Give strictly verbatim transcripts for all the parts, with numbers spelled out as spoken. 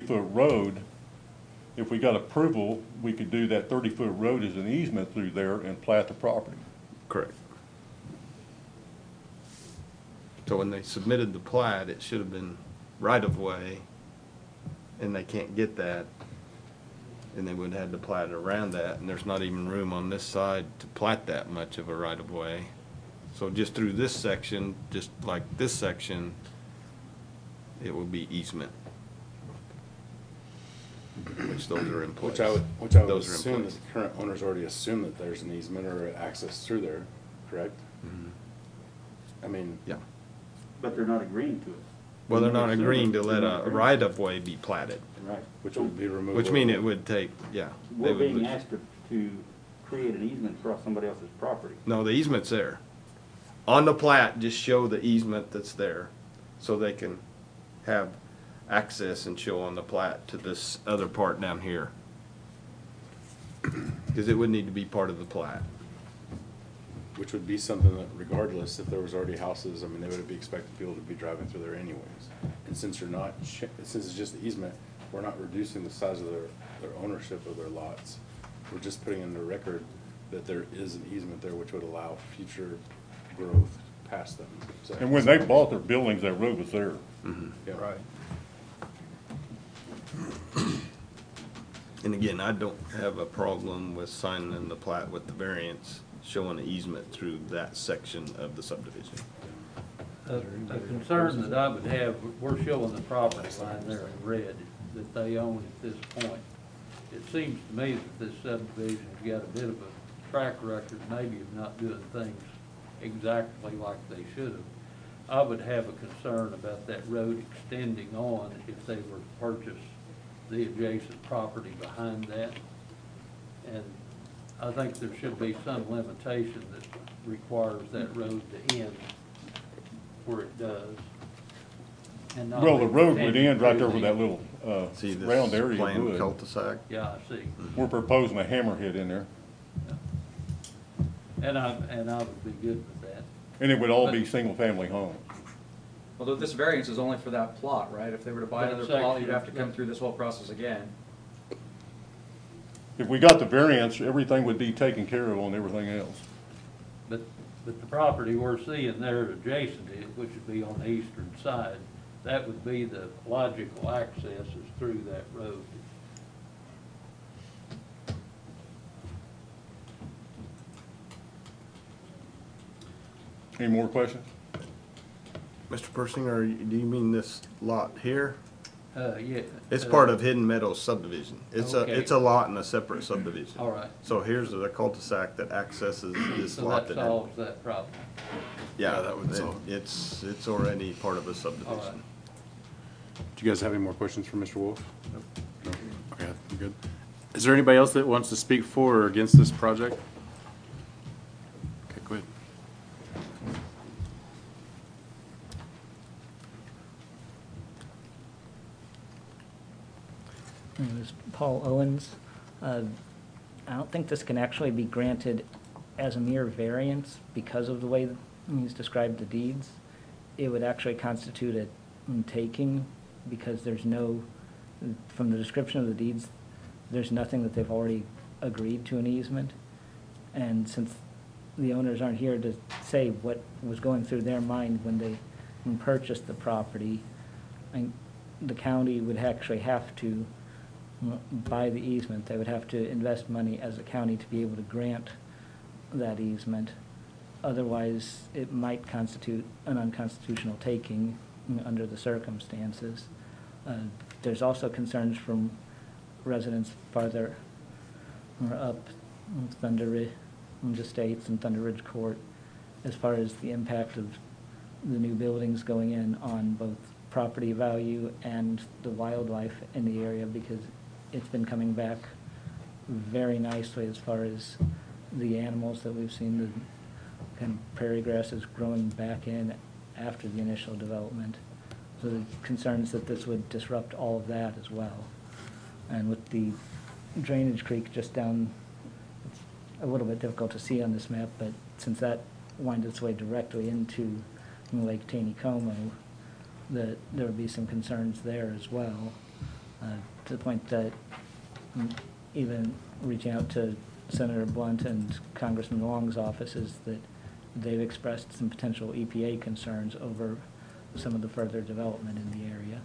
thirty-foot road, if we got approval, we could do that thirty-foot road as an easement through there and plat the property. Correct. So when they submitted the plat, it should have been right-of-way, and they can't get that, and they would have had to plat around that, and there's not even room on this side to plat that much of a right-of-way. So just through this section, just like this section, it will be easement. Which those are in place. Which I would, which I would Those are in assume that place. the current owners already assume that there's an easement or access through there, correct? Mhm. I mean, Yeah. But they're not agreeing to it. Well, they're not Assuming agreeing to they're let not a agreeing. right-of-way be platted, Right. which So would be removed. which mean it would take, yeah. they We're would being lose- asked to, to create an easement across somebody else's property. No, the easement's there. On the plat, just show the easement that's there, so they can have access and show on the plat to this other part down here. Because it would need to be part of the plat. Which would be something that regardless, if there was already houses, I mean, they would be expected people to be driving through there anyways. And since you're not, sh- since it's just the easement, we're not reducing the size of their, their ownership of their lots. We're just putting in the record that there is an easement there which would allow future growth past them. So- And when they bought their buildings, that road was there. Yeah. Right. And again, I don't have a problem with signing the plat with the variance, showing the easement through that section of the subdivision. A a concern that I would have, we're showing the property line there in red that they own at this point. It seems to me that this subdivision's got a bit of a track record maybe of not doing things exactly like they should have. I would have a concern about that road extending on if they were to purchase the adjacent property behind that. And I think there should be some limitation that requires that road to end where it does. and not Well, the road would continue end right there through with the- that little, uh, See this round area planned would. cul-de-sac? Yeah, I see. We're proposing a hammerhead in there, And I, and I would be good with that. and it would all But- be single-family homes. Although this variance is only for that plot, right? If they were to buy That another plot, you'd section, have to come yeah. through this whole process again. If we got the variance, everything would be taken care of on everything else. But, but the property we're seeing there adjacent to it, which would be on the eastern side, that would be the logical access is through that road. Any more questions? Mister Persinger, do you mean this lot here? Uh, yeah. It's uh, part of Hidden Meadows subdivision. It's a, Okay. it's a lot in a separate subdivision. All right. So here's the cul-de-sac that accesses this So lot. that that- solves that problem. Yeah, Yeah, that would it- solve it. It's, it's already part of a All right. subdivision. Do you guys have any more questions for Mister Wolf? No. Okay, I'm good. Is there anybody else that wants to speak for or against this project? Okay, go ahead. My name is Paul Owens. Uh, I don't think this can actually be granted as a mere variance because of the way he's described the deeds. It would actually constitute a taking because there's no, from the description of the deeds, there's nothing that they've already agreed to an easement. And since the owners aren't here to say what was going through their mind when they purchased the property, I, the county would actually have to buy the easement. They would have to invest money as a county to be able to grant that easement. Otherwise, it might constitute an unconstitutional taking under the circumstances. Uh, There's also concerns from residents farther up Thunder Ridge Estates and Thunder Ridge Court as far as the impact of the new buildings going in on both property value and the wildlife in the area, because it's been coming back very nicely as far as the animals that we've seen, the kind of prairie grasses growing back in after the initial development. So the concerns that this would disrupt all of that as well. And with the drainage creek just down, it's a little bit difficult to see on this map, but since that winds its way directly into Lake Taneycomo, that there would be some concerns there as well. Uh, to the point that mm, even reaching out to Senator Blunt and Congressman Long's offices, that they've expressed some potential E P A concerns over some of the further development in the area.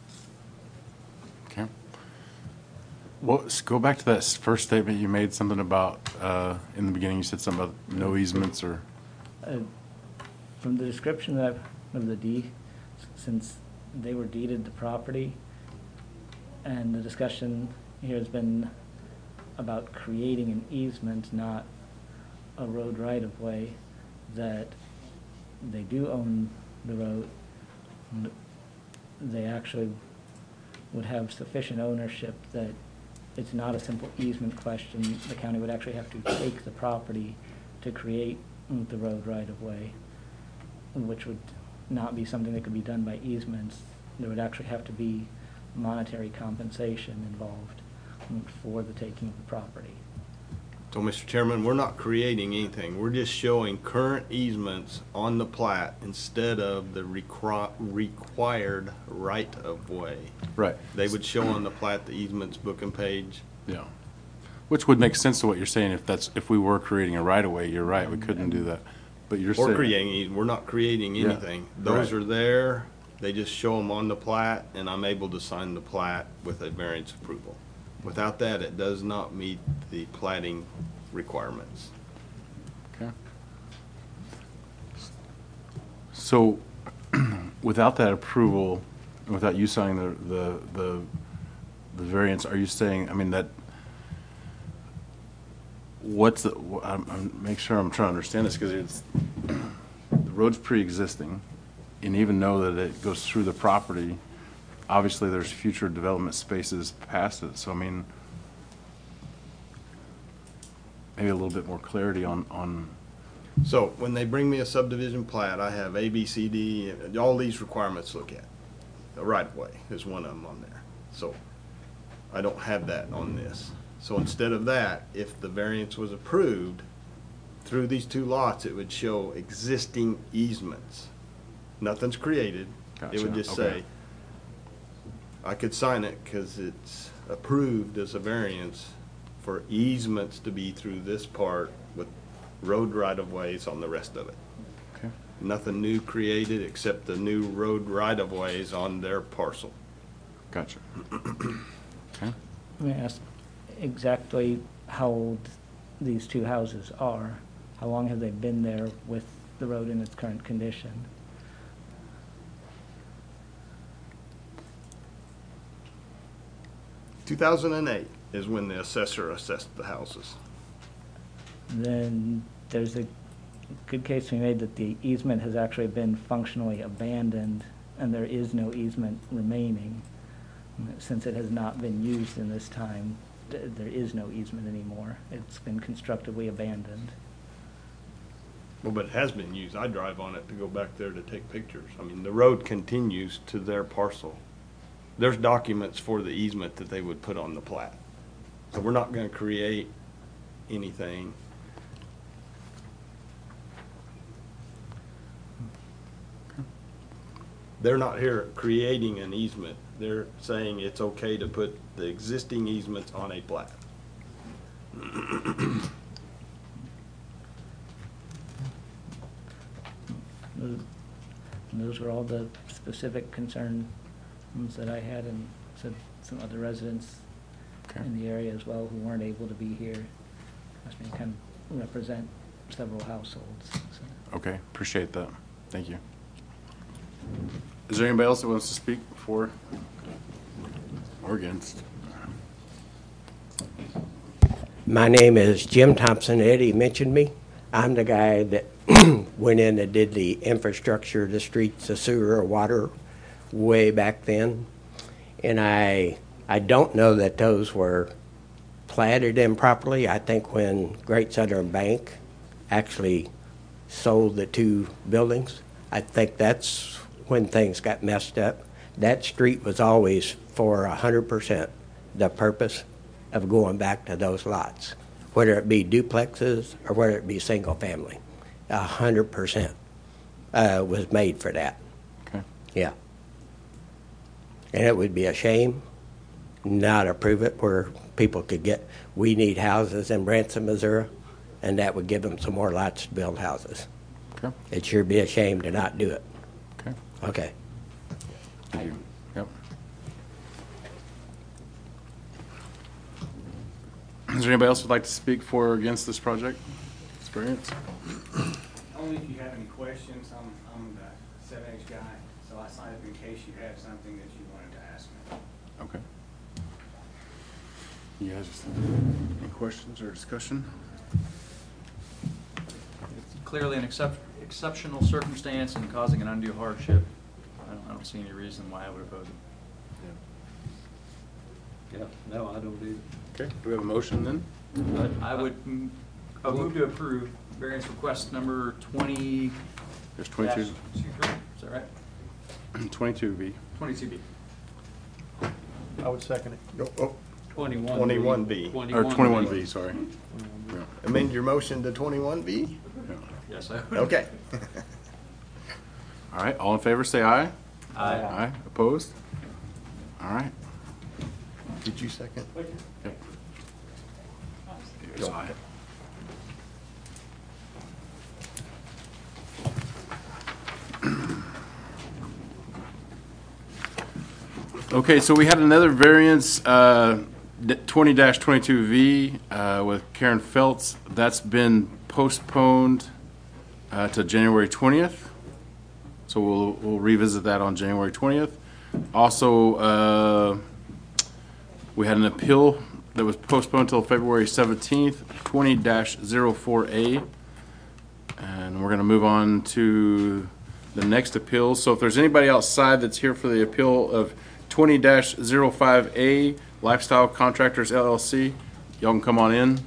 Okay. Well, let's go back to that s- first statement you made, something about, uh, in the beginning, you said something about no easements or, Uh, From the description that I've, of the deed, s- since they were deeded the property, and the discussion here has been about creating an easement, not a road right-of-way, that they do own the road, and they actually would have sufficient ownership that it's not a simple easement question. The county would actually have to take the property to create the road right-of-way, which would not be something that could be done by easements. There would actually have to be monetary compensation involved for the taking of the property. So, Mister Chairman, we're not creating anything. We're just showing current easements on the plat instead of the requi- required right-of-way. right, They would show on the plat the easements book and page. yeah. Which would make sense to what you're saying, if that's, if we were creating a right-of-way, you're right, we couldn't do that. But you're saying. Or creating, eas- we're not creating Yeah, anything. Those right. are there, they just show them on the plat, and I'm able to sign the plat with a variance approval. Without that, it does not meet the platting requirements. Okay. So, without that approval, and without you signing the, the, the, the variance, are you saying, I mean, that, what's the, wh- I'm, I'm, make sure I'm trying to understand this, because it's, the road's pre-existing, and even know that it goes through the property, obviously there's future development spaces past it, so I mean, maybe a little bit more clarity on, on, So when they bring me a subdivision plat, I have A, B, C, D, and all these requirements to look at. The right-of-way is one of them on there. So I don't have that on this. So instead of that, if the variance was approved, through these two lots, it would show existing easements. Nothing's created. It would Gotcha, just okay. say, I could sign it because it's approved as a variance for easements to be through this part with road right-of-ways on the rest of it. okay, Nothing new created except the new road right-of-ways on their parcel. gotcha. Okay. Let me ask exactly how old these two houses are. How long have they been there with the road in its current condition? two thousand eight is when the assessor assessed the houses. Then there's a good case to be made that the easement has actually been functionally abandoned, and there is no easement remaining. Since it has not been used in this time, th- there is no easement anymore. It's been constructively abandoned. Well, but it has been used. I drive on it to go back there to take pictures. I mean, the road continues to their parcel. There's documents for the easement that they would put on the plat. So we're not gonna create anything. They're not here creating an easement. They're saying it's okay to put the existing easements on a plat. Those those were all the specific concerns that I had, and said some other residents Okay. in the area as well who weren't able to be here. Asked me to kind of represent several households, so. Okay, appreciate that. Thank you. Is there anybody else that wants to speak for or against? My name is Jim Thompson. Eddie mentioned me. I'm the guy that went in and did the infrastructure, the streets, the sewer, water way back then. And I, I don't know that those were platted improperly. I think when Great Southern Bank actually sold the two buildings, I think that's when things got messed up. That street was always for one hundred percent the purpose of going back to those lots, whether it be duplexes or whether it be single family. A hundred percent uh, was made for that. Okay. Yeah. And it would be a shame not approve it where people could get, we need houses in Branson, Missouri, and that would give them some more lots to build houses. Okay, It'd sure be a shame to not do it. okay. Okay. Thank you. Yep. Is there anybody else who'd like to speak for or against this project? Experience? Only if you have any questions. I'm, I'm the seven H guy, so I signed up in case you had something that you wanted to ask me. Okay. You guys, any questions or discussion? It's clearly an excep- exceptional circumstance and causing an undue hardship. I don't, I don't see any reason why I would oppose it. Yeah, no, I don't either. Okay, do we have a motion then? But I would, mm, I would move to approve variance request number twenty. There's twenty-two. Is that right? twenty-two B. Twenty-two B. I would second it. Oh, oh, Twenty-one. twenty-one B. Or twenty-one B, sorry. Yeah. amend your motion to twenty-one B? Yes, I would. Okay. All right, all in favor, say aye. Aye. Aye, opposed? All right. Did you second? Yep. Here's aye. Okay, so we had another variance, uh, twenty twenty-two V uh, with Karen Feltz. That's been postponed uh, to January twentieth. So we'll, we'll revisit that on January twentieth. Also, uh, we had an appeal that was postponed until February seventeenth, twenty dash zero four A. And we're going to move on to the next appeal. So if there's anybody outside that's here for the appeal of twenty dash zero five A, Lifestyle Contractors L L C, y'all can come on in.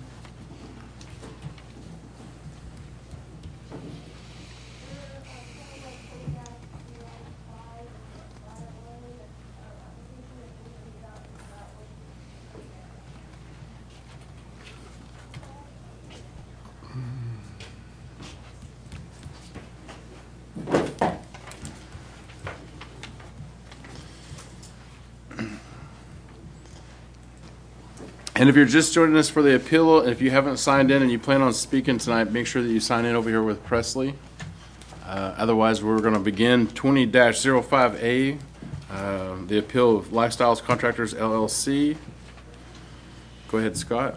And if you're just joining us for the appeal, if you haven't signed in and you plan on speaking tonight, make sure that you sign in over here with Presley. Uh, otherwise, we're going to begin twenty dash zero five A, uh, the appeal of Lifestyles Contractors L L C. Go ahead, Scott.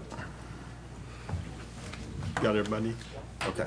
Got everybody? Okay.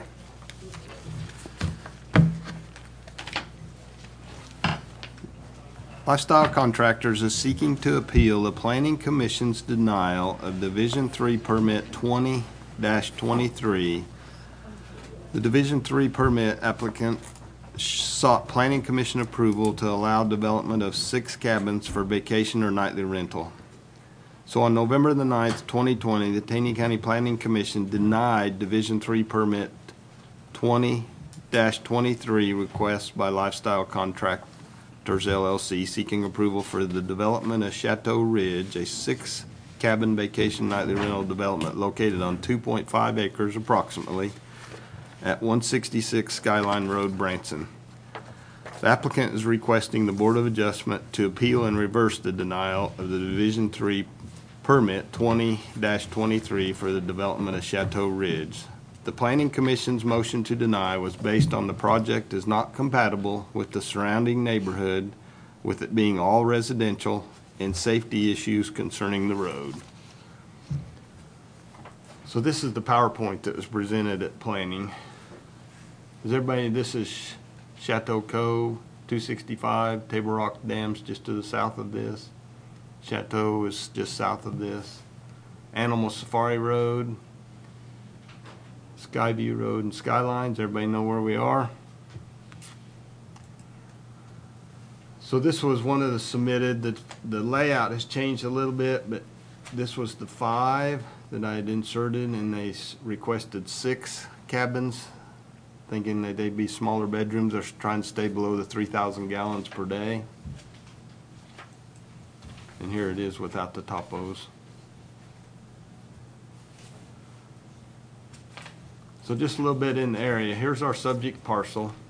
Lifestyle Contractors is seeking to appeal the Planning Commission's denial of Division Three Permit twenty dash twenty-three. The Division Three permit applicant sought Planning Commission approval to allow development of six cabins for vacation or nightly rental. So on November the ninth, twenty twenty, the Taney County Planning Commission denied Division Three Permit twenty dash twenty-three request by Lifestyle Contractors L L C seeking approval for the development of Chateau Ridge, a six-cabin vacation nightly rental development located on two point five acres approximately at one sixty-six Skyline Road, Branson. The applicant is requesting the Board of Adjustment to appeal and reverse the denial of the Division Three Permit twenty dash twenty-three for the development of Chateau Ridge. The Planning Commission's motion to deny was based on the project is not compatible with the surrounding neighborhood, with it being all residential, and safety issues concerning the road. So this is the PowerPoint that was presented at planning. Is everybody, this is Chateau Cove, two sixty-five, Table Rock Dam's just to the south of this. Chateau is just south of this. Animal Safari Road, Skyview Road and Skylines. Everybody know where we are? So this was one of the submitted. The, the layout has changed a little bit, but this was the five that I had inserted, and they s- requested six cabins, thinking that they'd be smaller bedrooms. They're trying to stay below the three thousand gallons per day. And here it is without the topos. So just a little bit in the area. Here's our subject parcel.